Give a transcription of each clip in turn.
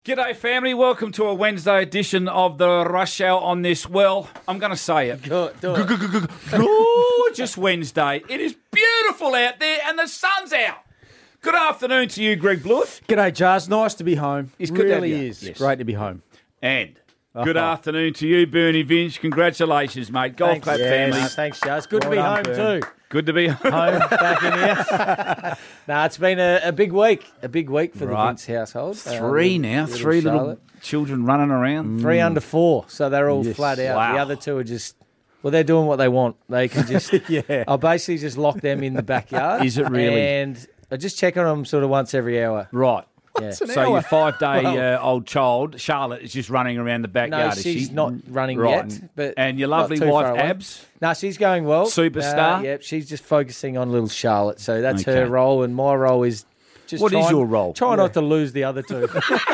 G'day, family. Welcome to a Wednesday edition of the Rush Hour on this, well, I'm going to say it. Gorgeous Wednesday. It is beautiful out there and the sun's out. Good afternoon to you, Greg Blewett. G'day, Jars. Nice to be home. It's good to have really you. is. Yes. Great to be home. And good afternoon to you, Bernie Vince. Congratulations, mate. Golf Clap family. Thanks, Jars. Good to be Well home done, too. Good to be Home, back in here. It's been a big week. A big week for the Vince household. Three now. Three little Charlotte. children running around. 3 under 4, so they're all flat out. Wow. The other two are just... Well, they're doing what they want. They can just... I'll basically just lock them in the backyard. Is it really? And I just check on them sort of once every hour. Right. Yeah. So your 5-day old child, Charlotte, is just running around the backyard, No, is she's she? not running Right. yet. But And your not lovely too wife, far away. Abs? No, she's going well. Superstar? Yep, she's just focusing on little Charlotte. So that's Okay. her role, and my role is just What is your role? Try not to lose the other two.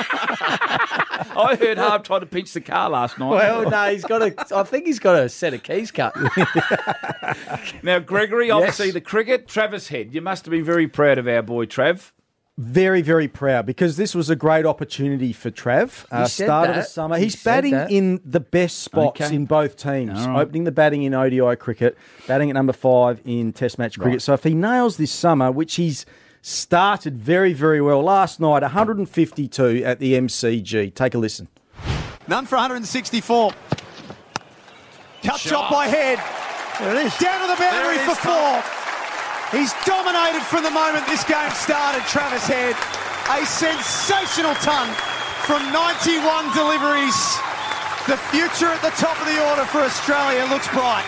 I heard Harb tried to pinch the car last night. Well, no, I think he's got a set of keys cut. Now, Gregory, obviously the cricket, Travis Head. You must have been very proud of our boy, Trav. Very, very proud because this was a great opportunity for Trav. said Start of that. the summer. He He's said batting that. in the best spots Okay. in both teams. All right. Opening the batting in ODI cricket, batting at number 5 in Test match cricket. Right. So if he nails this summer, which he's started very, very well last night, 152 at the MCG. Take a listen. None for 164. Cut shot by Head. There it is. Down to the boundary for 4. He's dominated from the moment this game started, Travis Head. A sensational ton from 91 deliveries. The future at the top of the order for Australia looks bright.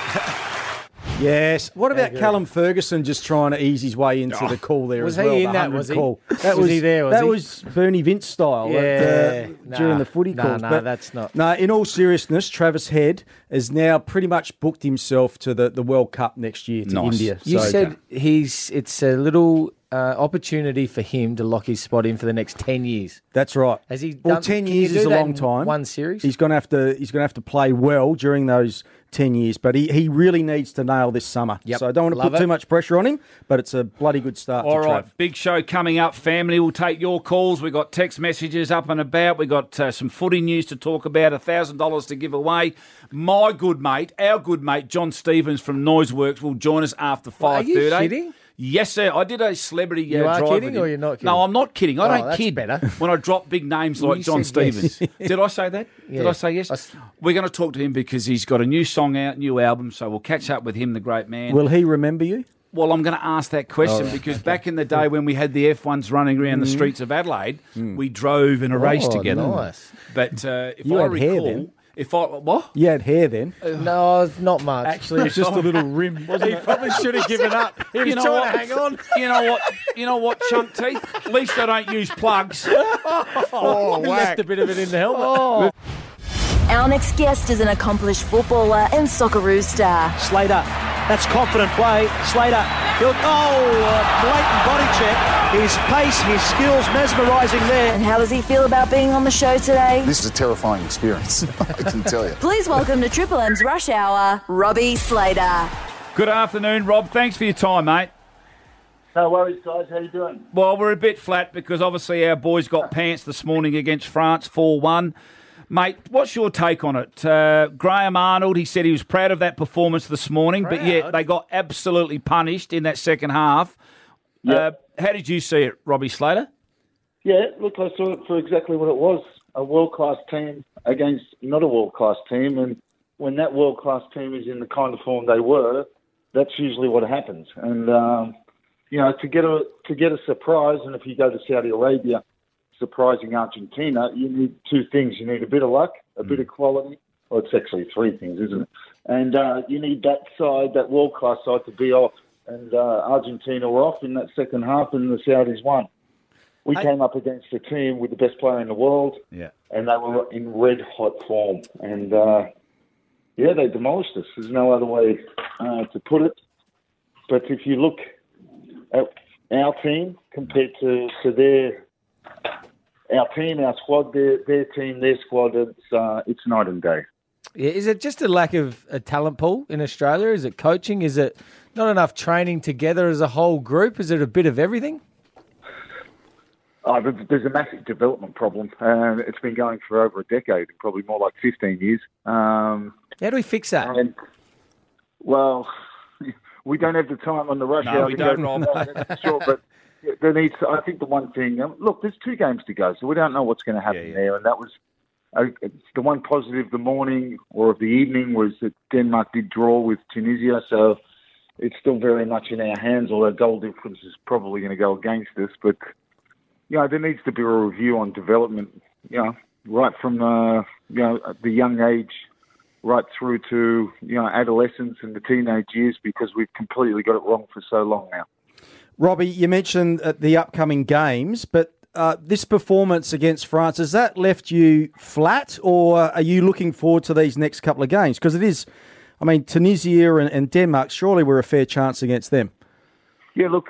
Yes. What about Callum Ferguson just trying to ease his way into the call there Was as well? he the in that, 100 was he? call. Was he there, was that he? was Bernie Vince style during the footy calls. No, But that's not. No, in all seriousness, Travis Head has now pretty much booked himself to the World Cup next year to Nice. India. You So- said it's a little opportunity for him to lock his spot in for the next 10 years. That's right. Has he Well, done- 10 can you years do is a that long in time. one series? He's going to have to play well during those 10 years, but he really needs to nail this summer. Yep. So I don't want to Love put too it. much pressure on him, but it's a bloody good start All to right, Trav. big show coming up, family. We'll take your calls. We've got text messages up and about. We've got some footy news to talk about, $1,000 to give away. My good mate, our good mate, John Stevens from Noiseworks will join us after 5:30. Are you kidding? Yes, sir. I did a celebrity You are drive kidding with him. or you're not kidding? No, I'm not kidding. I Oh, don't that's kid better. when I drop big names like You John said yes. Stevens. Did I say that? Did Yeah. I say yes? I- We're going to talk to him because he's got a new song out, new album, so we'll catch up with him, the great man. Will he remember you? Well, I'm going to ask that question because back in the day when we had the F1s running around the streets of Adelaide, we drove in a race Oh, together. nice. But if You I had hair recall, then. what? You had hair then. No, not much. Actually, it's just a little rim, wasn't he it? probably should have given up. He was You know trying what? to hang on. You know what, chunk teeth? At least I don't use plugs. He left a bit of it in the helmet. Our next guest is an accomplished footballer and Socceroo star. Slater, that's confident play. Slater, blatant body check. His pace, his skills, mesmerising there. And how does he feel about being on the show today? This is a terrifying experience, I can tell you. Please welcome to Triple M's Rush Hour, Robbie Slater. Good afternoon, Rob. Thanks for your time, mate. No worries, guys. How you doing? Well, we're a bit flat because obviously our boys got pants this morning against France 4-1. Mate, what's your take on it? Graham Arnold, he said he was proud of that performance this morning, but yet they got absolutely punished in that second half. Yep. How did you see it, Robbie Slater? Yeah, look, I saw it for exactly what it was. A world-class team against not a world-class team. And when that world-class team is in the kind of form they were, that's usually what happens. And, to get a surprise, and if you go to Saudi Arabia, surprising Argentina, you need two things. You need a bit of luck, a bit of quality. Well, it's actually three things, isn't it? And you need that side, that world-class side, to be off. And Argentina were off in that second half, and the Saudis won. We came up against a team with the best player in the world, and they were in red-hot form. And, they demolished us. There's no other way to put it. But if you look at our team compared to our team, our squad, their team, their squad, it's night and day. Yeah, is it just a lack of a talent pool in Australia? Is it coaching? Is it not enough training together as a whole group? Is it a bit of everything? There's a massive development problem. It's been going for over a decade, probably more like 15 years. How do we fix that? Well, we don't have the time on the rush hour. No, we don't, Rob. Sure, but there needs. I think the one thing. Look, there's 2 games to go, so we don't know what's going to happen there. And that was the one positive. The morning or of the evening was that Denmark did draw with Tunisia, so it's still very much in our hands. Although goal difference is probably going to go against us, but there needs to be a review on development. Right from the young age, right through to adolescence and the teenage years, because we've completely got it wrong for so long now. Robbie, you mentioned the upcoming games, but this performance against France, has that left you flat, or are you looking forward to these next couple of games? Because it is, Tunisia and Denmark, surely we're a fair chance against them. Yeah, look,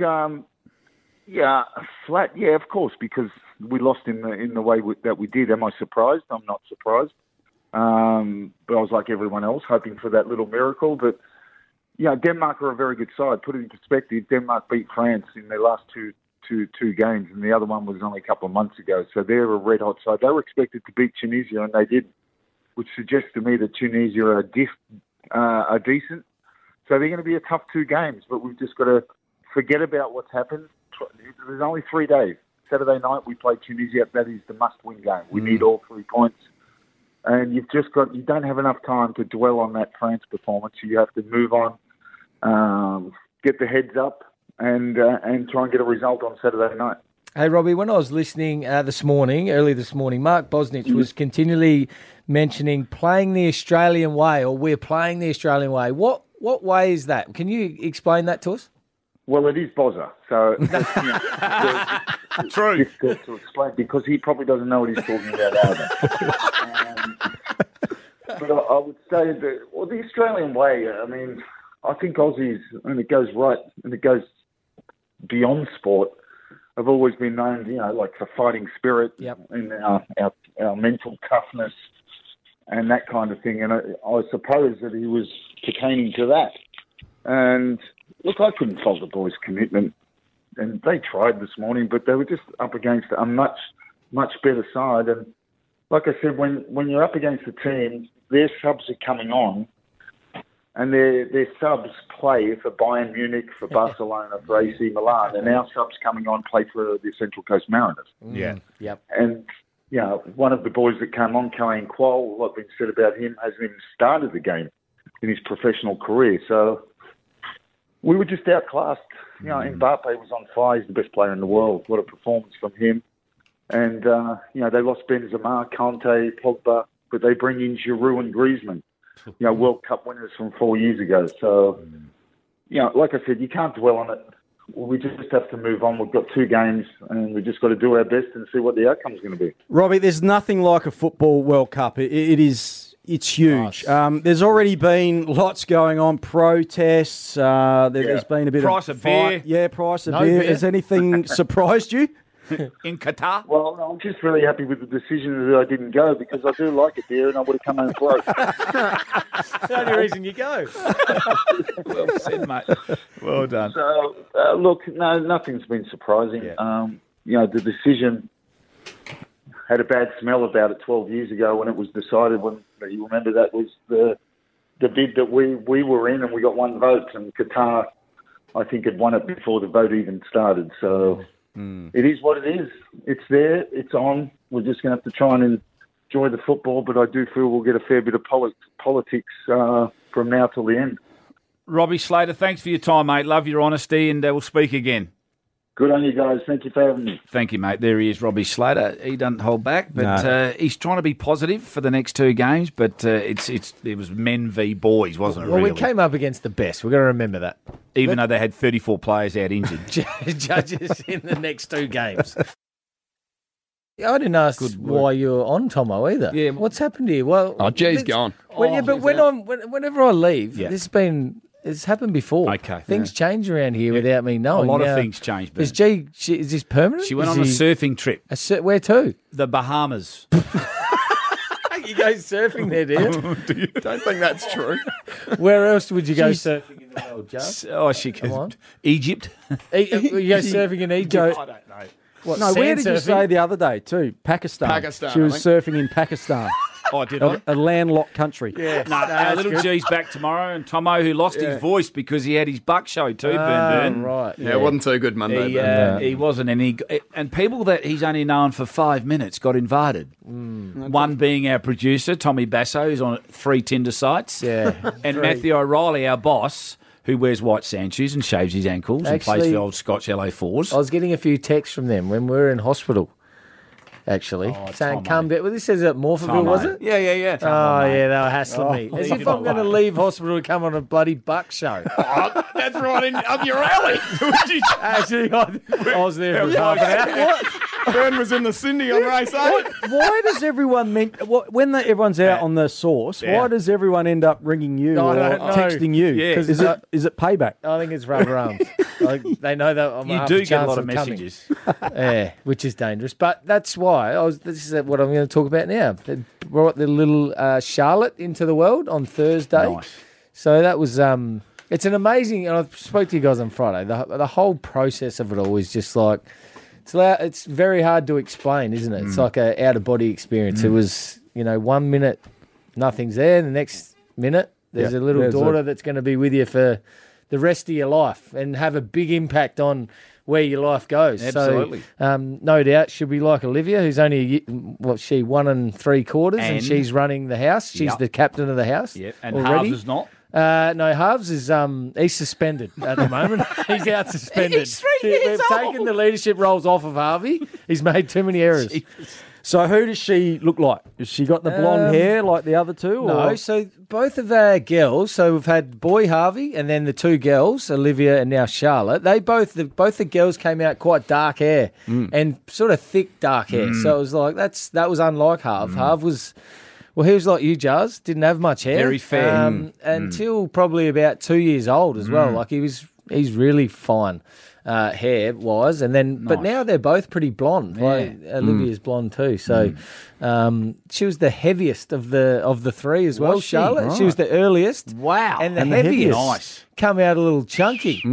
flat, yeah, of course, because we lost in the way that we did. Am I surprised? I'm not surprised. But I was like everyone else, hoping for that little miracle. But, Denmark are a very good side. Put it in perspective, Denmark beat France in their last two games, and the other one was only a couple of months ago. So they're a red-hot side. They were expected to beat Tunisia, and they didn't, which suggests to me that Tunisia are decent. So they're going to be a tough 2 games, but we've just got to forget about what's happened. There's only 3 days. Saturday night, we play Tunisia. That is the must-win game. We need all 3 points. And you don't have enough time to dwell on that France performance. You have to move on, get the heads up, and try and get a result on Saturday night. Hey, Robbie, when I was listening early this morning, Mark Bosnich was continually mentioning playing the Australian way, or we're playing the Australian way. What way is that? Can you explain that to us? Well, it is Bozza, so true. Difficult to explain, because he probably doesn't know what he's talking about either. But I would say that, the Australian way. I think Aussies, and it goes beyond sport, have always been known, for fighting spirit, and our mental toughness and that kind of thing. And I suppose that he was pertaining to that. And look, I couldn't fault the boys' commitment, and they tried this morning, but they were just up against a much, much better side. And like I said, when you're up against a team, their subs are coming on, and their subs play for Bayern Munich, for Barcelona, for AC Milan, and our subs coming on play for the Central Coast Mariners. Yeah, yep. And one of the boys that came on, Kane Quoll, what's been said about him, hasn't even started the game in his professional career. So we were just outclassed. Mbappe was on fire. He's the best player in the world. What a performance from him. And, they lost Benzema, Kanté, Pogba, but they bring in Giroud and Griezmann, World Cup winners from 4 years ago. So, like I said, you can't dwell on it. We just have to move on. We've got 2 games, and we've just got to do our best and see what the outcome's going to be. Robbie, there's nothing like a football World Cup. It's huge. Nice. There's already been lots going on, protests. There's been a bit price of beer. Yeah, price of beer. Has anything surprised you? In Qatar? Well, I'm just really happy with the decision that I didn't go, because I do like it there, and I would have come home broke. That's the only reason you go. Well said, mate. Well done. So, look, no, nothing's been surprising. Yeah. The decision had a bad smell about it 12 years ago when it was decided. You remember that was the bid that we were in, and we got 1 vote, and Qatar, I think, had won it before the vote even started. So it is what it is. It's there. It's on. We're just going to have to try and enjoy the football, but I do feel we'll get a fair bit of politics from now till the end. Robbie Slater, thanks for your time, mate. Love your honesty, and we'll speak again. Good on you guys. Thank you for having me. Thank you, mate. There he is, Robbie Slater. He doesn't hold back, but he's trying to be positive for the next 2 games. But it was men v boys, wasn't it? Well, really? we came up against the best. We've got to remember that. Even though they had 34 players out injured. Judges in the next 2 games. I didn't ask why you're on, Tomo, either. Yeah. What's happened here? Well, Jay's gone. Whenever I leave, it's happened before. Okay. Things change around here without me knowing. A lot of things change. Is this permanent? She went on a surfing trip. Where to? The Bahamas. You go surfing there, do you? Don't think that's true. Where else would you go surfing in the world, Joe? Oh, she could. Egypt. You go surfing in Egypt? I don't know. What, No, where did you sand say surfing? the other day too? Pakistan. Pakistan, She was I surfing in Pakistan. Oh, did I? A landlocked country. Yeah. No, our little G's back tomorrow, and Tomo, who lost his voice because he had his buck show too, Burn. Right. Yeah, it wasn't too good Monday. He wasn't, and people that he's only known for 5 minutes got invited. One being our producer, Tommy Basso, who's on 3 Tinder sites. Yeah. And Matthew O'Reilly, our boss, who wears white sand shoes and shaves his ankles and plays for the old Scotch LA4s. I was getting a few texts from them when we were in hospital, actually, saying, come back. Well, this is at Morpheville, was it? Yeah. Oh, yeah, they were hassling me. As if I'm going to leave hospital to come on a bloody buck show. That's right up your alley. Actually, I was there for half an hour. Burn was in the Cindy on race 8. Why does everyone when everyone's out on the source? Why does everyone end up ringing you I or don't know. texting you? Yeah. Is it payback? I think it's rubber arms. They know that I'm You half do a get a chance lot of coming. messages. Yeah, which is dangerous. But that's why this is what I'm going to talk about now. They brought the little Charlotte into the world on Thursday. Nice. So that was it's an amazing. And I spoke to you guys on Friday. The whole process of it all is just like it's very hard to explain, isn't it? It's like a out of body experience. It was 1 minute nothing's there, the next minute there's a little daughter that's going to be with you for the rest of your life and have a big impact on where your life goes. Absolutely. So, no doubt she'll be like Olivia, who's only 1 3/4, and she's running the house. She's the captain of the house. Yep. And already. Harves is not. No, Harves is he's suspended at the moment. He's out suspended. He's 3 years We've taken the leadership roles off of Harvey. He's made too many errors. So who does she look like? Has she got the blonde hair like the other two? No, or? so both of our girls, so we've had boy Harvey and then the 2 girls, Olivia and now Charlotte, they both the girls came out quite dark hair and sort of thick dark hair. So it was like that was unlike Harv. Harv was he was like you, Jars, didn't have much hair. Very fair. Until probably about 2 years old as well. Like he's really fine. Hair wise, and then but now they're both pretty blonde. Like Olivia's blonde too, so she was the heaviest of the 3 as well. Was she? Charlotte, Right. she was the earliest. Wow. and the And the heaviest. heaviest. Nice. Come out a little chunky.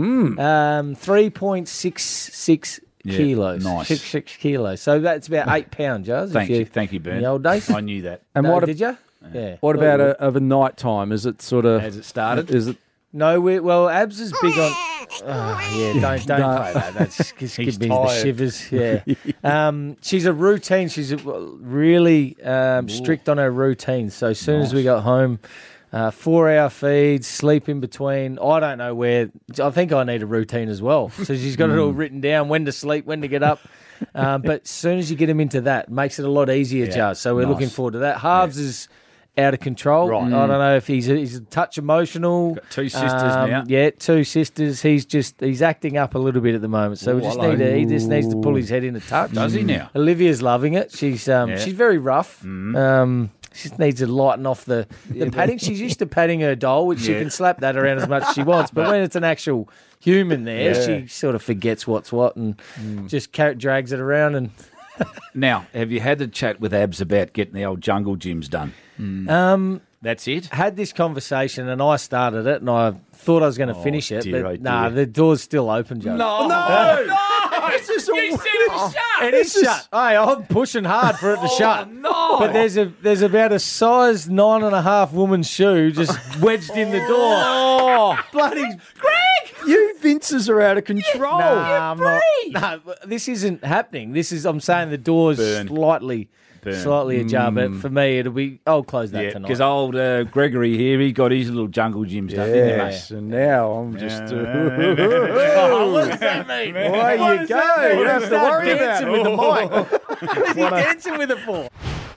3.66 kilos. nice. 6 kilos. So that's about 8 pounds, Jars. Thank you, Ben. In the old days. I knew that. And No, did you? Yeah. What about of a night time? Is it sort of Has it started? Is it? No, Abs is big on. Oh, yeah, don't play that. That's just gives me the tired. shivers. Yeah, she's a routine. She's really strict on her routine. So as soon as we got home, 4-hour feeds, sleep in between. I don't know where. I think I need a routine as well. So she's got it all written down: when to sleep, when to get up. But as soon as you get them into that, it makes it a lot easier, Jar. So we're looking forward to that. Harves is out of control. Right. I don't know if he's a touch emotional. Got 2 sisters now. Yeah, 2 sisters. He's acting up a little bit at the moment. So he just needs to pull his head in a touch. Does he now? Olivia's loving it. She's very rough. She just needs to lighten off the padding. She's used to patting her doll, which she can slap that around as much as she wants. But when it's an actual human there, she sort of forgets what's what and just drags it around. And Now, have you had a chat with Abs about getting the old jungle gyms done? That's it? had this conversation, and I started it, and I thought I was going to finish it, dear, but oh, dear. nah, the door's still open, Joe. No! This is all It is shut. Hey, I'm pushing hard for it to shut. no! But there's about a size 9.5 woman's shoe just wedged in the door. Oh, Bloody you Vinces are out of control. Nah, I'm not. Nah, this isn't happening. I'm saying the door's slightly ajar, but for me, I'll close that tonight. Because old Gregory here, he got his little jungle gyms done, didn't he, mate? Yes, and now I'm just. Oh, what does that mean? There you go. You don't have to worry about dancing with the mic. What is he dancing with it for?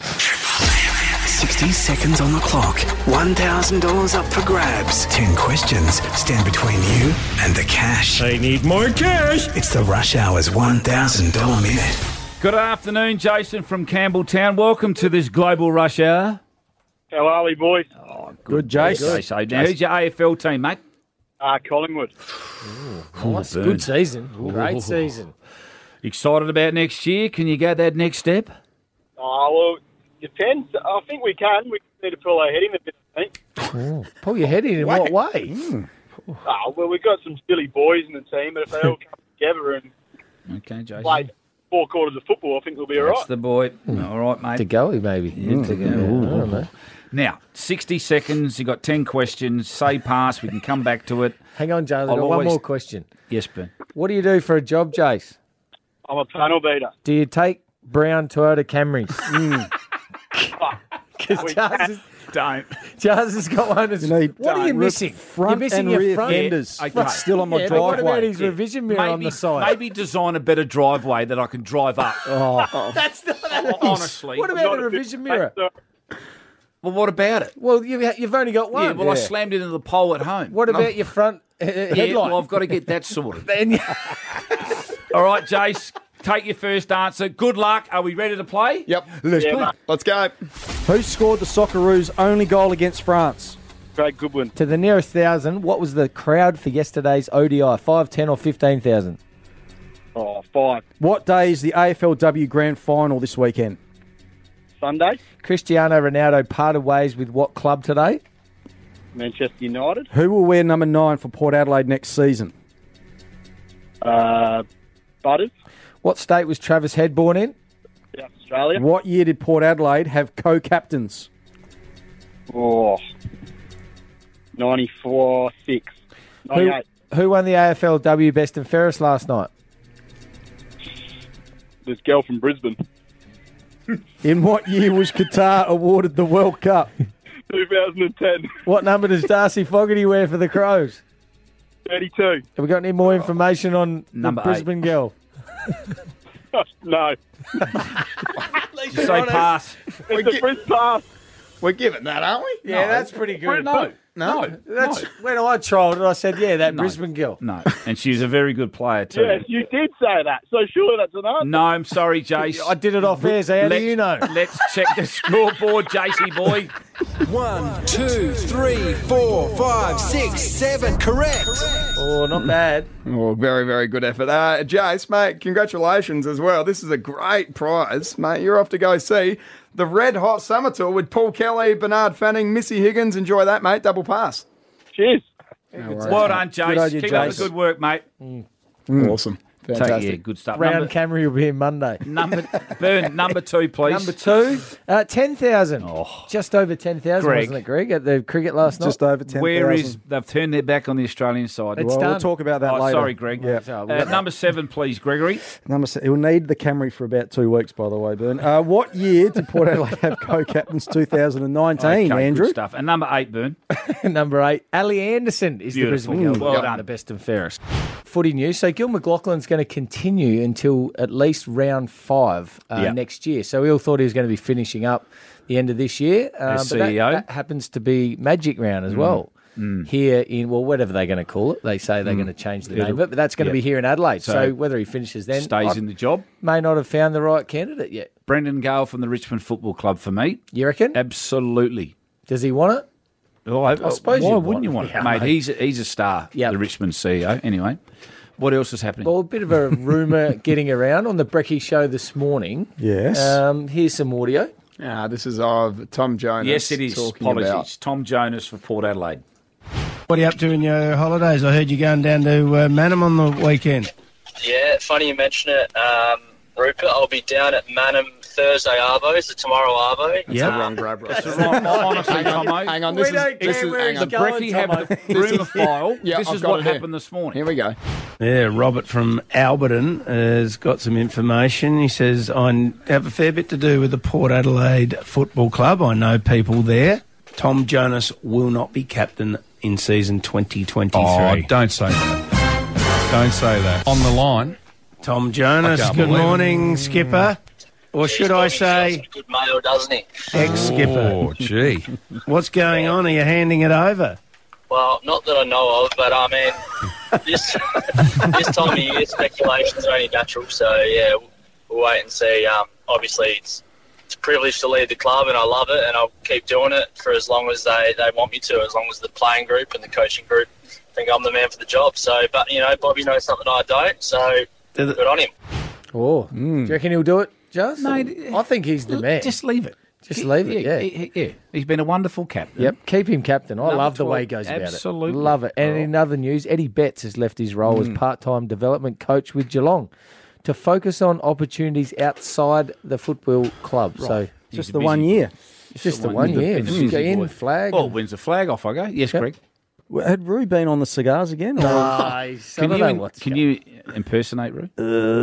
60 seconds on the clock. $1,000 up for grabs. 10 questions stand between you and the cash. I need more cash. It's the Rush Hour's $1,000 minute. Good afternoon, Jason from Campbelltown. Welcome to this Global Rush Hour. How are we, boys? Good, Jason. So now, who's your AFL team, mate? Collingwood. Nice. Good season. Great season. Excited about next year? Can you go that next step? Oh, well, depends. I think we can. We need to pull our head in a bit, I think. Pull your head in what way? Oh, well, we've got some silly boys in the team, but if they all come together and Okay, Jason. play 4 quarters of football, I think we'll be all That's right. the boy. All right, mate. To go, maybe. To go. I don't know. Now, 60 seconds. You've got 10 questions. Say pass. We can come back to it. Hang on, Jace. I've I'll got one always- more question. Yes, Ben. What do you do for a job, Jace? I'm a panel beater. Do you take brown Toyota Camrys? Because Don't. Jazz has got one. That's, You need what are you missing? front You're missing and your rear front. fenders. Yeah, okay. That's still on my Yeah, but what driveway. about his revision mirror on the side? Maybe design a better driveway that I can drive up. That's not Honestly. What about the revision mirror? Well, what about it? Well, you've only got one. Yeah, well, I slammed it into the pole at home. What about your front headlight? Yeah, well, I've got to get that sorted. Then- All right, Jace, take your first answer. Good luck. Are we ready to play? Yep. Let's go. Who scored the Socceroos' only goal against France? Craig Goodwin. To the nearest 1,000, what was the crowd for yesterday's ODI? 5, 10 or 15,000? Oh, 5. What day is the AFLW Grand Final this weekend? Sunday. Cristiano Ronaldo parted ways with what club today? Manchester United. Who will wear number 9 for Port Adelaide next season? Butters. What state was Travis Head born in? South Australia. What year did Port Adelaide have co-captains? Oh. 94-6. 98. Who won the AFLW Best and Fairest last night? This girl from Brisbane. In what year was Qatar awarded the World Cup? 2010. What number does Darcy Fogarty wear for the Crows? 32. Have we got any more information on Number the Brisbane girl? No. You say pass. It's a Bris pass. We're giving that, aren't we? Yeah, that's pretty good. No. That's when I trialled it. I said, "Yeah, that Brisbane girl." No. And she's a very good player, too. Yes, you did say that. So surely that's an answer. No, I'm sorry, Jace. I did it off air. So how do you know? Let's check the scoreboard, Jacey boy. 1, 2, 3, 4, 5, 6, 7. Correct. Oh, not bad. Oh, very, very good effort. Jace, mate, congratulations as well. This is a great prize, mate. You're off to go see the Red Hot Summer Tour with Paul Kelly, Bernard Fanning, Missy Higgins. Enjoy that, mate. Double pass. Cheers. Well done, Jace. Good on you, Keep up the Jace. good work, mate. Awesome. Yeah, Fantastic. good stuff. Round Camry will be here Monday. Number 2, please. Number 2, 10,000. Just over 10,000, Greg. wasn't it, Greg, at the cricket last night? Just over 10,000. Where is... They've turned their back on the Australian side. It's Well, done. we'll talk about that later. Sorry, Greg. Yeah. Number 7, please, Gregory. Number 7. He'll need the Camry for about 2 weeks, by the way, Bern. What year did Port Adelaide have co-captains? 2019, Okay, Andrew. good stuff. And number 8, Burn. Number 8, Ali Anderson is Beautiful. the Brisbane girl. Well done. The best and fairest. Footy news. So Gil McLaughlin's going to continue until at least round 5 next year. So we all thought he was going to be finishing up the end of this year. As but that- CEO. that happens to be Magic Round as well. Here in, well, whatever they're going to call it. They say they're going to change the name of it, but that's going to be here in Adelaide. So whether he finishes then, Stays in the job. may not have found the right candidate yet. Brendan Gale from the Richmond Football Club for me. You reckon? Absolutely. Does he want it? Oh, I suppose why you'd wouldn't want you it. want it, Yeah, mate? mate. He's a star, Yep. the Richmond CEO. Anyway, what else is happening? Well, a bit of a rumour getting around on the Brecky show this morning. Yes. Here's some audio. This is of Tom Jonas. Yes, it is. talking Apologies. about- Tom Jonas for Port Adelaide. What are you up to in your holidays? I heard you going down to Manham on the weekend. Yeah, funny you mention it, Rupert. I'll be down at Manham Thursday Arvo, so tomorrow Arvo. That's the wrong grab, right? Honestly, Tomo. Hang on, We this is don't care where hang he's on. The going, Brecky have Tomo. the rumour file. Yeah, this I've is got what it here. happened this morning. Here we go. Yeah, Robert from Alberton has got some information. He says, I have a fair bit to do with the Port Adelaide Football Club. I know people there. Tom Jonas will not be captain in season 2023. Oh, don't say that. Don't say that. On the line. Tom Jonas, I can't good believe it. morning, Skipper. Or should I say Good mail, doesn't he? ex-skipper? Oh, gee. What's going on? Are you handing it over? Well, not that I know of, but I mean, this time of year, speculations are only natural. So yeah, we'll wait and see. Obviously, it's a privilege to lead the club, and I love it, and I'll keep doing it for as long as they want me to, as long as the playing group and the coaching group think I'm the man for the job. So, but Bobby knows something I don't, so good on him. Oh, do you reckon he'll do it, Just? Mate, I think he's the man. Just leave it. Just leave it, yeah. He's been a wonderful captain. Yep, keep him captain. I Number love the 12, way he goes about it. absolutely. Love it. And in other news, Eddie Betts has left his role as part-time development coach with Geelong. to focus on opportunities outside the football club. Right. So just the 1 year. Just the 1 year. In flag. Oh, wins the flag off I go. Yes, Greg. Had Roo been on the cigars again? Or? Nice. Can you impersonate Roo?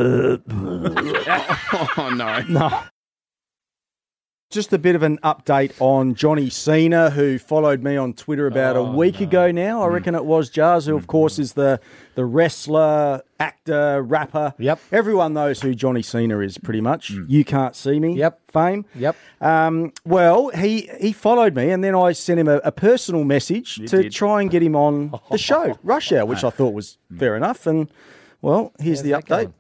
Oh, no. No. Just a bit of an update on Johnny Cena, who followed me on Twitter about a week ago now. I reckon it was Jars, who, of course, is the wrestler, actor, rapper. Yep. Everyone knows who Johnny Cena is, pretty much. You Can't See Me fame. Yep. Well, he followed me, and then I sent him a personal message to try and get him on the show, Rush Hour, which I thought was fair enough. And, well, here's the update.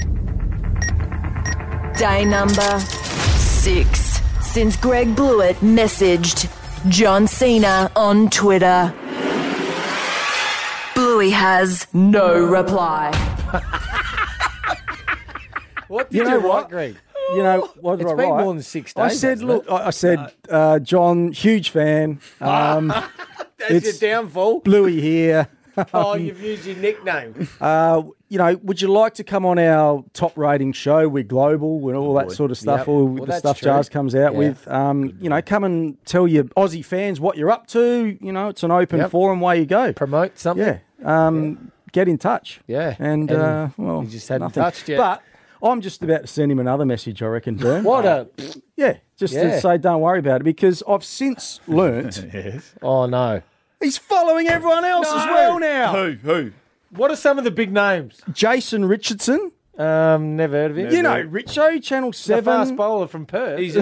Day number 6 since Greg Blewett messaged John Cena on Twitter. Bluey has no reply. What did you write, Greg? You know, what did It's I been write? more than 6 days. I said, look, I said, John, huge fan. That's it's your downfall. Bluey here. Oh, you've used your nickname. You know, would you like to come on our top rating show? We're global and all that sort of stuff, Yep. all Well, the that's stuff true. Jars comes out Yeah. with. You know, come and tell your Aussie fans what you're up to. You know, it's an open forum way you go. Promote something. Yeah. Get in touch. Yeah. And, well, he just hadn't nothing. touched yet. But I'm just about to send him another message, I reckon, Bern. What a... Yeah, just to say don't worry about it, because I've since learnt Oh, no. he's following everyone else as well now. Who? What are some of the big names? Jason Richardson. Never heard of him. You know, Richo, Channel The 7. fast bowler from Perth. He's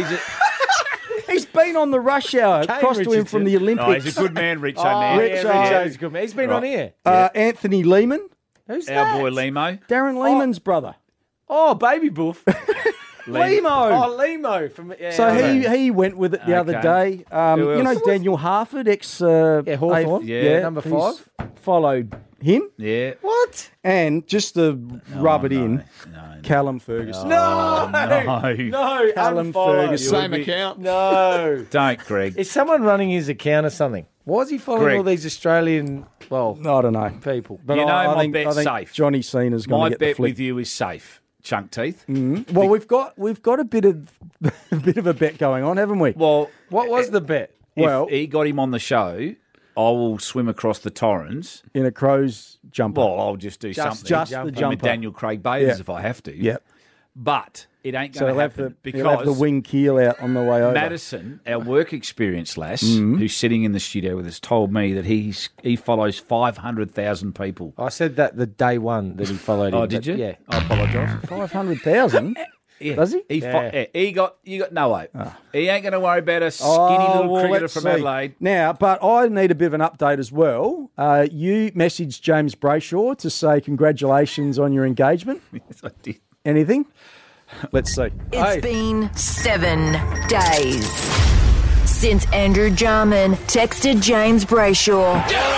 He's been on the Rush Hour, Kane across to him from the Richardson. Olympics. he's a good man, Richo, Oh, man. yeah, Richo's a good man. He's been on here. Anthony Lehman, Who's Our that? boy Limo. Darren Lehman's brother. Oh, Baby Boof. Lemo. Oh, Limo. From, yeah, So I know. he went with it the other Okay. day. Who You know else? Daniel Harford, ex Hawthorn. Yeah. Number he's 5. followed him. Yeah. What? And just to rub it in, No. Callum Ferguson. No. No. Callum unfollow. Ferguson. Same account. No. Don't, Greg. Is someone running his account or something? Why is he following Greg. all these Australian, well, I don't know. people? But You know I my think, bet's I think safe. Johnny Cena's going My to get the bet flick. with you is safe. Chunk teeth. Well, we've got a bit of a bet going on, haven't we? Well, What was the bet? Well- if he got him on the show, I will swim across the Torrens. In a Crow's jumper. Well, I'll just do something. just the I'm with jumper. Daniel Craig Bathers Yeah. if I have to. Yep. But it ain't So going he'll to have happen he'll have the because wing keel out on the way over. Madison, our work experience lass, Mm-hmm. who's sitting in the studio with us, told me that he follows 500,000 people. I said that the day one that he followed him. Oh, did but you? Yeah. I apologise. 500,000. Yeah. Does he? You got no hope. He ain't going to worry about a skinny Oh, little well, cricketer let's from see. Adelaide. Now, but I need a bit of an update as well. You messaged James Brayshaw to say congratulations on your engagement. Yes, I did. Anything? Let's see. It's been 7 days since Andrew Jarman texted James Brayshaw.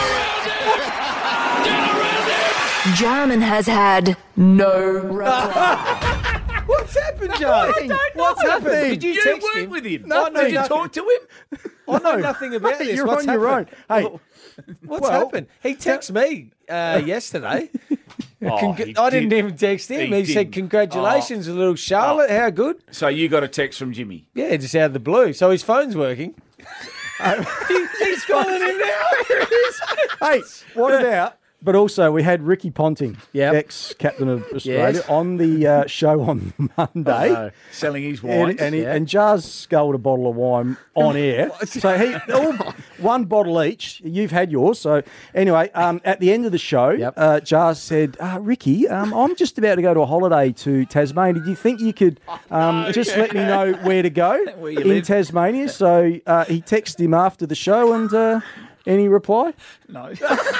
Jarman has had no reply. What's happened, Joe? What's happened? Did you text work him? with him? No, Did you talk to him? I know nothing about this. You're What's on your own. happened? Hey, What's happened? He texted me yesterday. Oh, I didn't even text him. He said, didn't. congratulations, little Charlotte. How good? So you got a text from Jimmy. Yeah, just out of the blue. So his phone's working. He's calling him now. hey, what about? But also, we had Ricky Ponting, Yep. ex-captain of Australia, Yes. on the show on Monday. Selling his wine. And Jars sculled a bottle of wine on air. So one bottle each. You've had yours. So anyway, at the end of the show, Jars said, Ricky, I'm just about to go to a holiday to Tasmania. Do you think you could just let me know where to go Where you in live. Tasmania? So he texted him after the show, and any reply? No.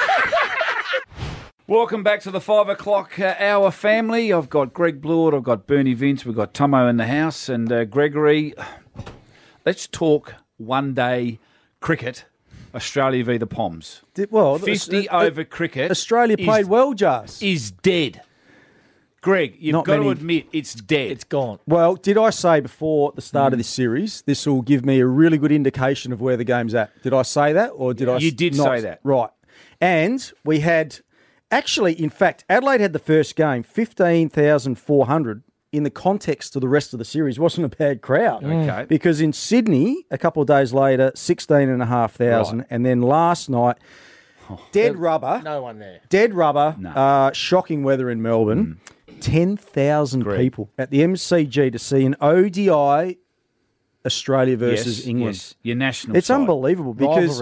Welcome back to the 5 o'clock hour, family. I've got Greg Blewett, I've got Bernie Vince, we've got Tomo in the house, and Gregory. Let's talk one-day cricket, Australia v the Poms. 50 over cricket. Australia played well, Jars. Is dead. Greg, you've Not got to many- admit it's dead. It's gone. Well, did I say before the start of this series, this will give me a really good indication of where the game's at? Did I say that, or did I? You did not? say that. Right. And we had Actually, in fact, Adelaide had the first game, 15,400. In the context of the rest of the series, wasn't a bad crowd. Okay. Because in Sydney, a couple of days later, 16,500. Right. And then last night, dead rubber. No one there. Dead rubber. Shocking weather in Melbourne. 10,000 people at the MCG to see an ODI Australia versus England. Yes, your national It's side. unbelievable because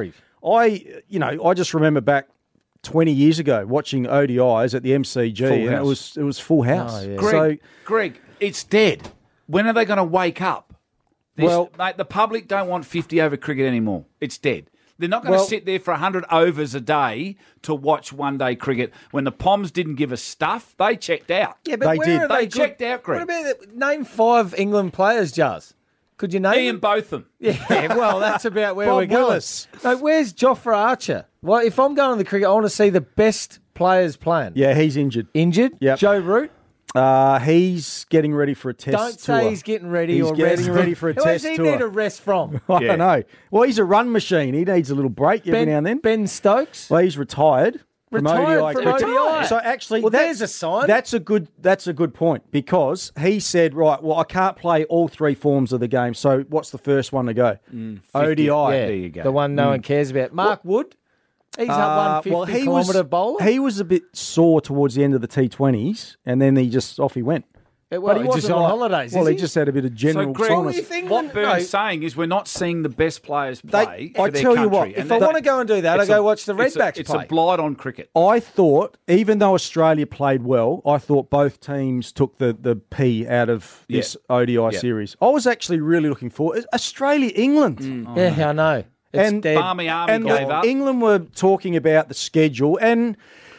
I just remember back 20 years ago watching ODIs at the MCG Full and house. it was full house. Oh, yeah. Greg, it's dead. When are they going to wake up? Mate, the public don't want 50 over cricket anymore. It's dead. They're not going to sit there for 100 overs a day to watch one-day cricket. When the Poms didn't give us stuff, they checked out. Yeah, but They checked out, Greg. What about name 5 England players, Jazz? Could you name Ian Botham. Yeah, well, that's about where Bob we're going. Willis. No, where's Jofra Archer? Well, if I'm going to the cricket, I want to see the best players playing. Yeah, he's injured. Injured? Yep. Joe Root? He's getting ready for a test Don't tour. say he's getting ready He's or getting ready for a Who test does he tour. need a rest from? I don't know. Well, he's a run machine. He needs a little break every now and then. Ben Stokes? Well, he's retired. Retired from ODI. So actually, Well, there's a sign. That's a good point because he said, right, well, I can't play all 3 forms of the game. So what's the first one to go? 50. ODI. Yeah, There you go. the one no one cares about. Mark Wood? He's a 150-kilometre bowler. He was a bit sore towards the end of the T20s, and then off he went. Well, he's just wasn't on holidays, Well, is he he? just had a bit of general So, Greg, soreness. what Byrne's saying is we're not seeing the best players play I for their tell you country. what, And If I that- want to go and do that, I it's go a- watch the Redbacks It's play. a blight on cricket. I thought, even though Australia played well, I thought both teams took the P out of this ODI series. I was actually really looking forward. Australia, England. Yeah, I know. It's dead. Barmy Army gave up. England were talking about the schedule and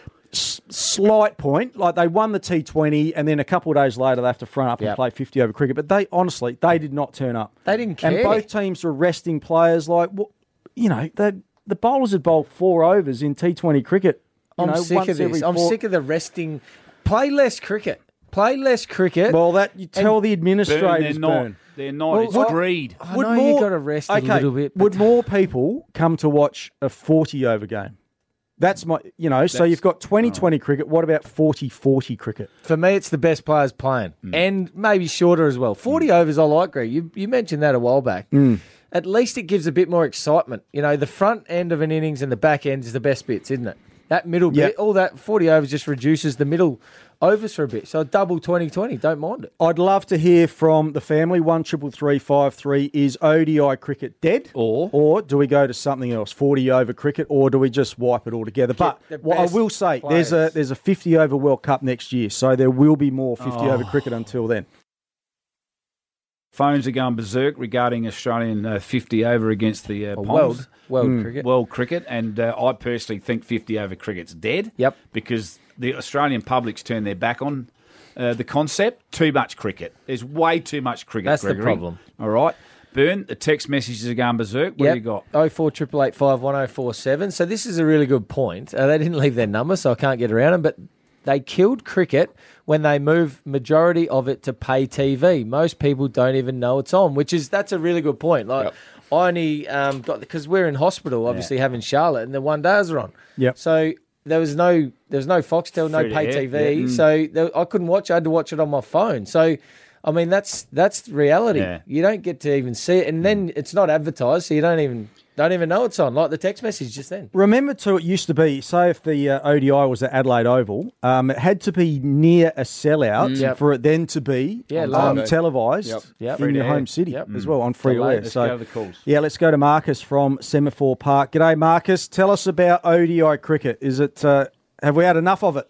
slight point, like they won the T20 and then a couple of days later they have to front up and play 50 over cricket. But they honestly, they did not turn up. They didn't care. And both teams were resting players. Like, the bowlers had bowled 4 overs in T20 cricket. I'm sick of this. I'm sick of the resting. Play less cricket. Play less cricket. Well, that you tell the administrators, Burn, they're not. Well, It's greed. I know you got to rest a little bit. Would more people come to watch a 40 over game? That's my, so you've got 20-20 cricket. What about 40-40 cricket? For me, it's the best players playing. And maybe shorter as well. 40 overs I like, Greg. You mentioned that a while back. At least it gives a bit more excitement. The front end of an innings and the back end is the best bits, isn't it? That middle bit, all that 40 overs just reduces the middle overs for a bit. So double 20-20, don't mind it. I'd love to hear from the family. 133353. Is ODI cricket dead? Or do we go to something else? 40 over cricket, or do we just wipe it all together? But what I will say, there's a 50 over World Cup next year, so there will be more 50 over cricket until then. Phones are going berserk regarding Australian 50 over against the Poms. World cricket. World cricket, and I personally think 50 over cricket's dead. Yep. Because the Australian public's turned their back on the concept. Too much cricket. There's way too much cricket. That's Gregory. the problem. All right. Burn, the text messages are going berserk. What do you got? 0488851047. So this is a really good point. They didn't leave their number, so I can't get around them, but they killed cricket when they moved majority of it to pay TV. Most people don't even know it's on, that's a really good point. Like I only got, because we're in hospital, obviously having Charlotte, and the one days are on. Yep. So there was no Foxtel, no Free to pay air, TV. So I couldn't watch. I had to watch it on my phone. So I mean, that's reality. Yeah. You don't get to even see it, and then it's not advertised, so you don't even know it's on. Like the text message just then. Remember, too, it used to be, say if the ODI was at Adelaide Oval, it had to be near a sellout for it then to be televised in your home city as well on free air. Let's go to the calls. Yeah, let's go to Marcus from Semaphore Park. G'day, Marcus. Tell us about ODI cricket. Is it? Have we had enough of it?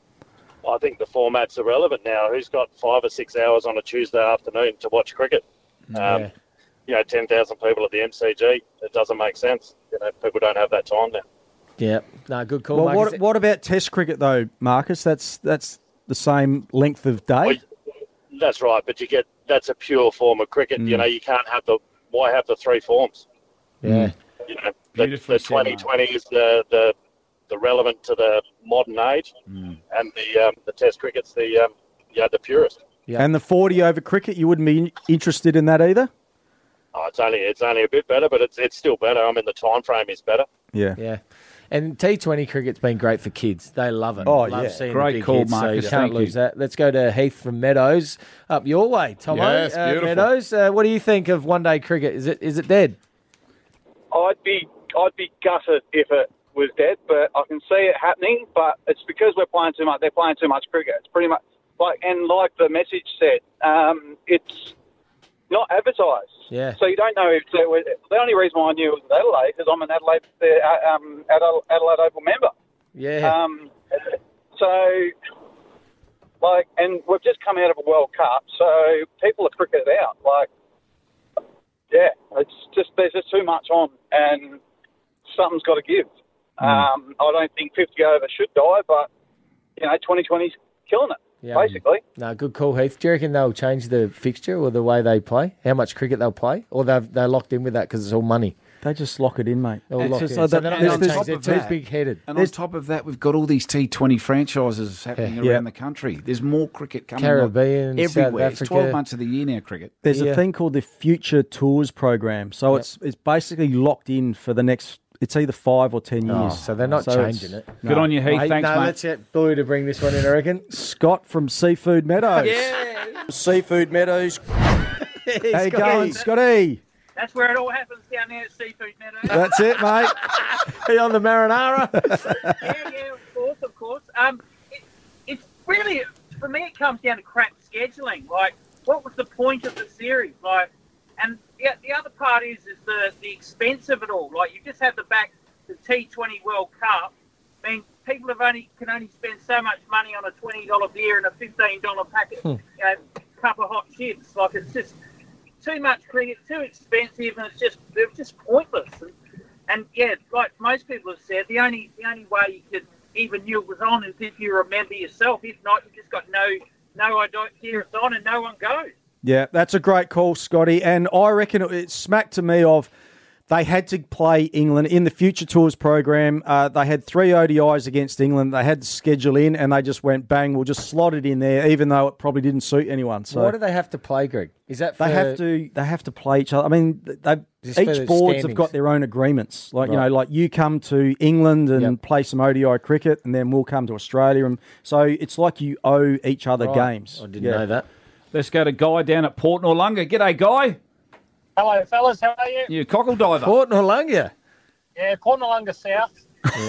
I think the format's irrelevant now. Who's got 5 or 6 hours on a Tuesday afternoon to watch cricket? 10,000 people at the MCG. It doesn't make sense. People don't have that time now. Yeah, no, good call. Well, Marcus. what about Test cricket though, Marcus? That's the same length of day. That's right, but that's a pure form of cricket. You can't have why have the 3 forms? Yeah. The 2020 is the relevant to the modern age, and the Test cricket's the purest. Yeah. And the 40 over cricket, you wouldn't be interested in that either? Oh, it's only a bit better, but it's still better. I mean, the time frame is better. Yeah. Yeah. And T20 cricket's been great for kids. They love it. Oh, love yeah. seeing Great the big call, hits, Marcus. So you Thank can't you. lose that. Let's go to Heath from Meadows. Up your way, Tomo. Yes, beautiful. Meadows, what do you think of one-day cricket? Is it dead? I'd be gutted if it was dead, but I can see it happening. But it's because we're playing too much. They're playing too much cricket. It's pretty much like the message said, it's not advertised. Yeah. So you don't know if the only reason why I knew it was Adelaide is I'm an Adelaide Oval member. Yeah. And we've just come out of a World Cup, so people are cricketed out. It's just there's just too much on, and something's got to give. I don't think 50 over should die, but 2020's killing it. Yeah. Basically. No, good call, Heath. Do you reckon they'll change the fixture or the way they play? How much cricket they'll play? Or they're locked in with that because it's all money? They just lock it in, mate. They're all locked in. So So they're not there's- going to there's- change. They're too big-headed. And on top of that, we've got all these T20 franchises happening Yeah. around the country. There's more cricket coming Caribbean, on South everywhere. It's Africa. 12 months of the year now, cricket. There's a thing called the Future Tours program. So it's basically locked in for the next, it's either 5 or 10 years. Oh, so they're not changing it's- it. Good on you, Heath. Thanks, mate. Let's get Blue to bring this one in, I reckon. Scott from Seafood Meadows. Seafood Meadows. How you going, Scotty? That's where it all happens down there at Seafood Meadows. That's it, mate. Are you on the marinara? yeah, of course. It's really, for me, it comes down to crap scheduling. Like, what was the point of the series? And the other part is the expense of it all. Like, you just have the T20 World Cup. I mean, people can only spend so much money on a $20 beer and a $15 packet, cup of hot chips. Like, it's just too much cricket, too expensive, and it's just pointless. And like most people have said, the only way you could even knew it was on is if you remember yourself. If not, you've just got no idea it's on and no one goes. Yeah, that's a great call, Scotty. And I reckon it smacked to me of they had to play England in the Future Tours program. They had 3 ODIs against England. They had to schedule in, and they just went, bang, we'll just slot it in there, even though it probably didn't suit anyone. So Why do they have to play, Greg? Is that for... They have to play each other. I mean, each boards have got their own agreements. Like, Right. you come to England and play some ODI cricket, and then we'll come to Australia. And so it's like you owe each other games. I didn't know that. Let's go to Guy down at Port Noarlunga. G'day, Guy. Hello, fellas. How are you? You cockle diver. Port Noarlunga. Yeah, Port Noarlunga South.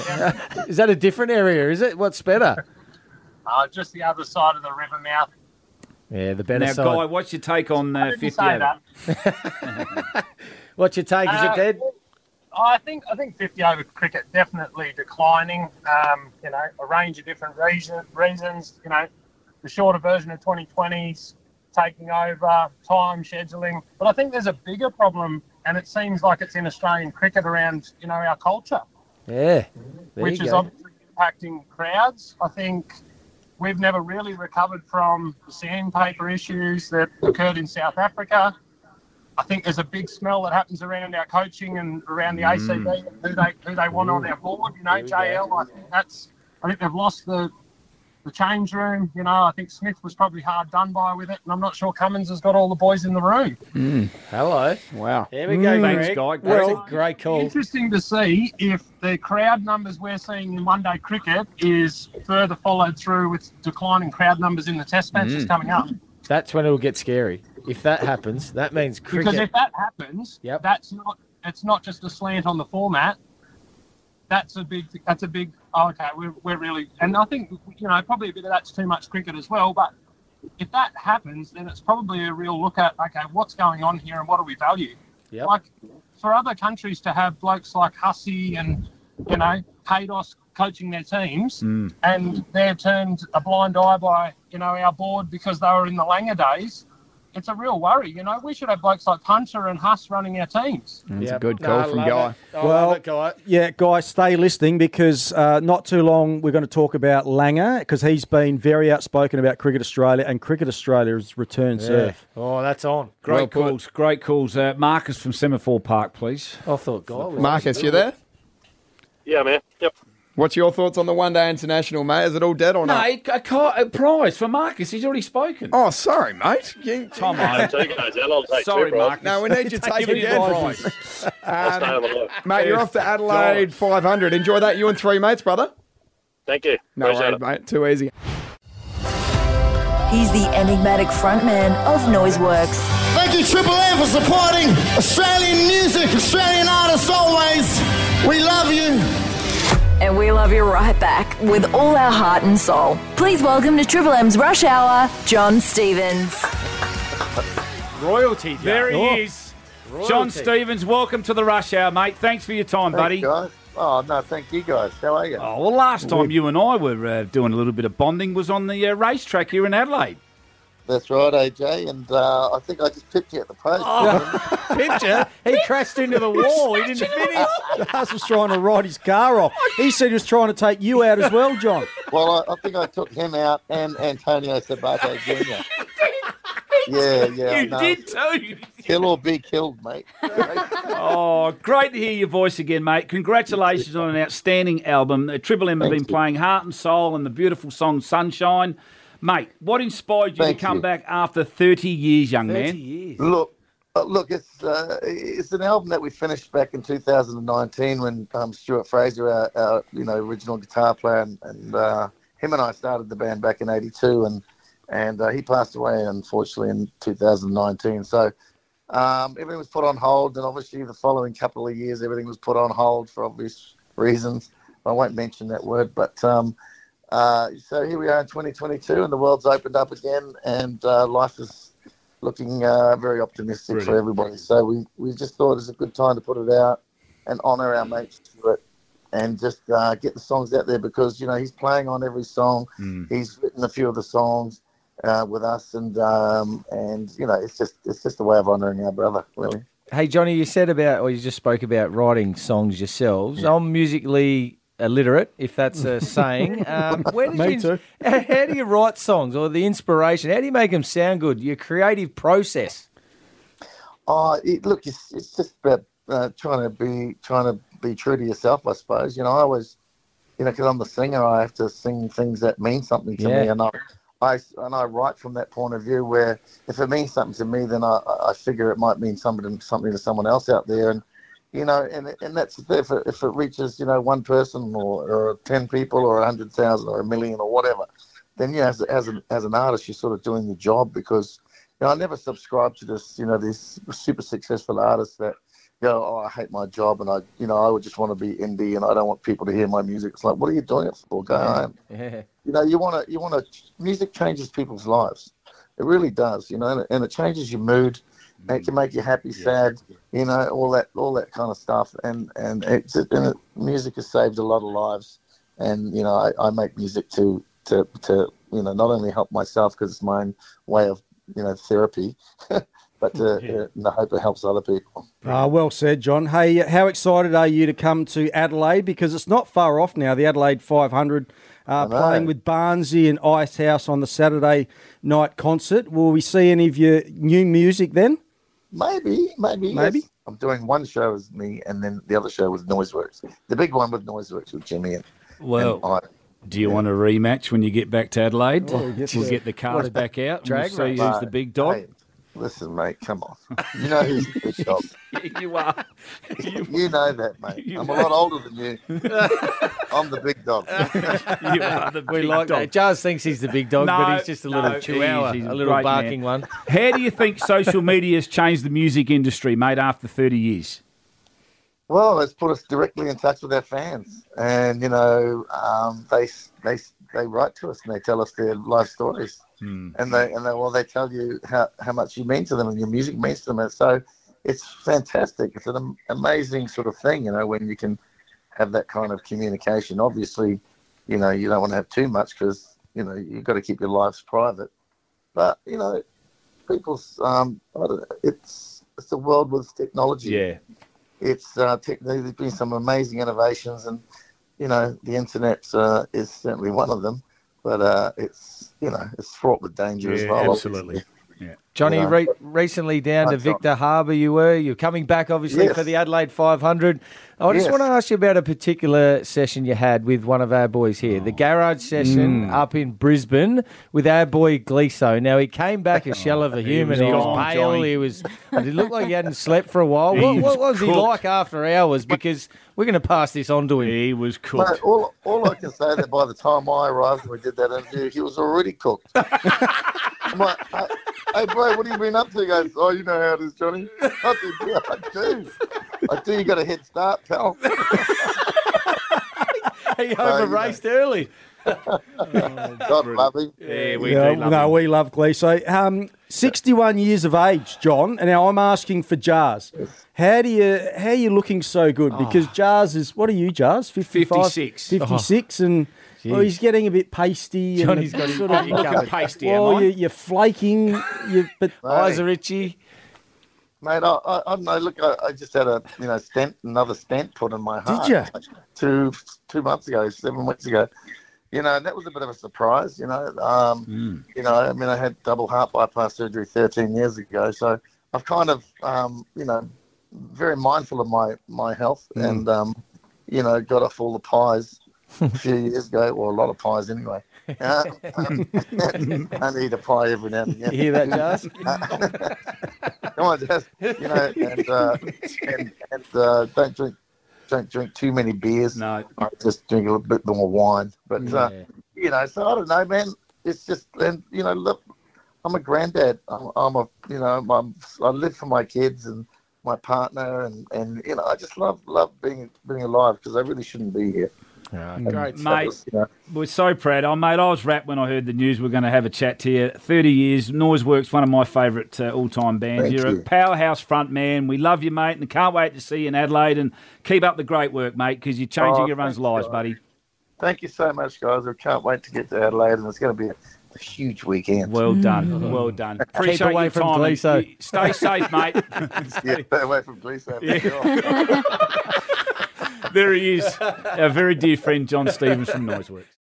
Is that a different area, is it? What's better? Just the other side of the river mouth. Yeah, the better Now, side. Guy, what's your take on I didn't 50 say over? that. What's your take? Is it dead? I think 50 over cricket definitely declining. A range of different reasons. The shorter version of 2020s taking over, time scheduling. But I think there's a bigger problem, and it seems like it's in Australian cricket around our culture. Yeah, which is obviously impacting crowds. I think we've never really recovered from the sandpaper issues that occurred in South Africa. I think there's a big smell that happens around our coaching and around the ACB, who they want on their board. JL. I think they've lost the change room. I think Smith was probably hard done by with it, and I'm not sure Cummins has got all the boys in the room. Hello. Wow. There we go, Thanks, Greg. Guy. Well, great call. Interesting to see if the crowd numbers we're seeing in one-day cricket is further followed through with declining crowd numbers in the test matches coming up. That's when it'll get scary. If that happens, that means cricket. Because if that happens, it's not just a slant on the format. That's a big. Okay, we're really, and I think probably a bit of that's too much cricket as well. But if that happens, then it's probably a real look at what's going on here and what do we value. Yep. Like for other countries to have blokes like Hussey and Haydos coaching their teams, and they're turned a blind eye by our board because they were in the Langer days. It's a real worry. We should have blokes like Punter and Huss running our teams. That's a good call from Guy. Guy, stay listening because not too long we're going to talk about Langer because he's been very outspoken about Cricket Australia and Cricket Australia's return serve. Oh, that's on. Great calls. Great calls. Marcus from Semaphore Park, please. I thought Guy was... Marcus, you there? Yeah, man. Yep. What's your thoughts on the one-day international, mate? Is it all dead or No, not? a prize for Marcus. He's already spoken. Oh, sorry, mate. Tom, I'll take sorry, two, Marcus. No, we need you to take Give me again. the prize. I'll stay on the line. Mate, you're off to Adelaide 500. Enjoy that, you and three mates, brother. Thank you. No Appreciate worries, mate. Too easy. He's the enigmatic frontman of Noiseworks. Thank you, Triple M, for supporting Australian music, Australian artists always. We love you. And we love you right back with all our heart and soul. Please welcome to Triple M's Rush Hour, John Stevens. Royalty. There he is. John Stevens, welcome to the Rush Hour, mate. Thanks for your time, buddy. Guys. Oh, no, thank you guys. How are you? Oh, well, last time you and I were doing a little bit of bonding was on the racetrack here in Adelaide. That's right, AJ, and I think I just pipped you at the post. Pipped you? He crashed into the wall. He didn't finish. Gus was trying to ride his car off. He said he was trying to take you out as well, John. Well, I think I took him out and Antonio Sabato Jr. Yeah. You did too. Kill or be killed, mate. Oh, great to hear your voice again, mate. Congratulations on an outstanding album. Triple M have been playing Heart and Soul and the beautiful song Sunshine. Mate, what inspired you to come back after 30 years, young man? Look, it's an album that we finished back in 2019 when Stuart Fraser, our original guitar player, and him and I started the band back in '82, and he passed away unfortunately in 2019. So everything was put on hold, and obviously the following couple of years everything was put on hold for obvious reasons. I won't mention that word, but. So here we are in 2022, and the world's opened up again, and life is looking very optimistic for everybody. So we just thought it was a good time to put it out and honour our mates for it, and just get the songs out there because he's playing on every song. He's written a few of the songs with us, and it's just a way of honouring our brother, really. Hey Johnny, you just spoke about writing songs yourselves. I'm musically illiterate, if that's a saying. Me too. How do you write songs, or the inspiration? How do you make them sound good? Your creative process. It's just about trying to be true to yourself, I suppose. I always, because I'm the singer, I have to sing things that mean something to me, and I write from that point of view where if it means something to me, then I figure it might mean something to someone else out there, and that's if it reaches one person or 10 people or 100,000 or 1 million or whatever, then as an artist you're sort of doing your job, because I never subscribe to this these super successful artists that go, oh, I hate my job and I would just want to be indie and I don't want people to hear my music. It's like, what are you doing it for? Go home. Yeah. You want to music changes people's lives. It really does, and it changes your mood. And it can make you happy, sad, all that kind of stuff. And music has saved a lot of lives. And I make music to not only help myself because it's my own way of therapy, but I hope it helps other people. Well said, John. Hey, how excited are you to come to Adelaide? Because it's not far off now. The Adelaide 500 playing with Barnsley and Icehouse on the Saturday night concert. Will we see any of your new music then? Maybe. Yes. I'm doing one show with me, and then the other show with Noiseworks. The big one with Noiseworks with Jimmy and do you want a rematch when you get back to Adelaide? We'll get the cars back out and we'll see who's the big dog. Hey, listen, mate, come on. You know who's the big dog. You are. You know that, mate. I'm a lot older than you. I'm the big dog. You are the big dog. That. Jazz thinks he's the big dog, but he's just a little chihuahua, a little barking one. How do you think social media has changed the music industry, mate, after 30 years? Well, it's put us directly in touch with our fans. And, they write to us and they tell us their life stories. And they tell you how much you mean to them and your music means to them. And so it's fantastic. It's an amazing sort of thing, when you can have that kind of communication. Obviously, you don't want to have too much because, you've got to keep your lives private. But, people's, it's a world with technology. Yeah. It's there's been some amazing innovations, and the internet is certainly one of them. But it's fraught with danger as well. Absolutely. Johnny, Yeah. recently down to That's right. Victor Harbour you're coming back, obviously, Yes. for the Adelaide 500. I just Yes. want to ask you about a particular session you had with one of our boys here, the garage session up in Brisbane with our boy Gleeso. Now, he came back a shell of a human. He was gone, pale. Johnny. He looked like he hadn't slept for a while. What was he cooked. like after hours? Because we're going to pass this on to him. He was Mate, cooked. all I can say that by the time I arrived and we did that interview, he was already cooked. I'm like, hey, bro, what have you been up to? He goes, oh, you know how it is, Johnny. I said, yeah, I do. You got a head start, pal. He over-raced early. God love him. Yeah, we do love him. we love Gleeso. 61 years of age, John, and now I'm asking for Jars. How are you looking so good? Because Jars is, what are you, Jars? 55? 56. 56, and well, he's getting a bit pasty. Johnny's and got his sort of looking pasty, well, am I? you're flaking, but Eyes are itchy. Mate, I don't know. Look, I just had another stent put in my heart. Did you? 2 months ago, 7 weeks ago. And that was a bit of a surprise. I had double heart bypass surgery 13 years ago, so I've kind of, very mindful of my health, and got off all the pies a few years ago. Well, a lot of pies anyway. I need a pie every now and again. You hear that, Jazz? Come on, Jazz. Don't drink too many beers. No. I just drink a little bit more wine. But so I don't know, man. It's just, and look, I'm a granddad. I live for my kids and my partner, and I just love being alive, because I really shouldn't be here. Great, mate. We're so proud. Mate, I was wrapped when I heard the news we're going to have a chat to you. 30 years, Noiseworks, one of my favourite all-time bands. Thank You're you. a powerhouse front man. We love you, mate, and can't wait to see you in Adelaide. And keep up the great work, mate, because you're changing everyone's thanks, lives, guys. buddy. Thank you so much, guys. I can't wait to get to Adelaide, and it's going to be a huge weekend. Well done. Well done. Appreciate away your from time. Gleeso. Stay safe, mate. Stay away from Gleeso. There he is, our very dear friend John Stevens from Noiseworks.